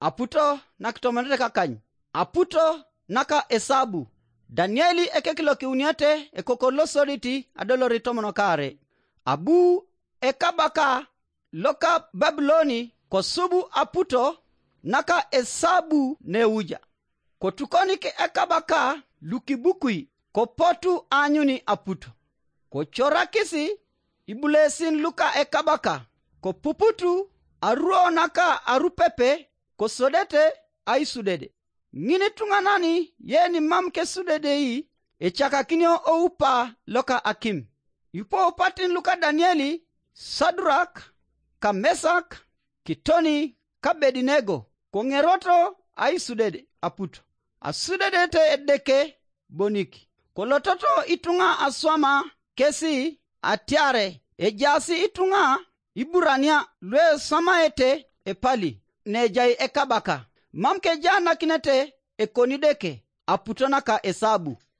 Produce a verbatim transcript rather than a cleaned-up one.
aputo nakitomenete kakany aputo naka Esabu. Danieli ekekilo kiuniate ekokolosoditi adolori tomono kare. Abu ekabaka loka Babyloni kosubu aputo naka Esabu neuja. Kotukoni ke ekabaka lukibukui kopotu anyuni aputo. Kochorakisi ibulesin luka ekabaka kopuputu aruo naka arupepe kosodete aisudede. Ngine tunganani yeni mamke sudede yi echaka kinyo oupa loka akim. Yupo upatin luka Danieli, Sadrak, ka Mesak, Kitoni, ka Bedinego. Kongeroto aisudede aputo. Asudede te edeke boniki. Kolototo itunga aswama kesi atiare. Ejasi itunga iburania lwe samaete epali. Nejai ekabaka. Mamke jana kinete ekonideke aputona ka Esabu.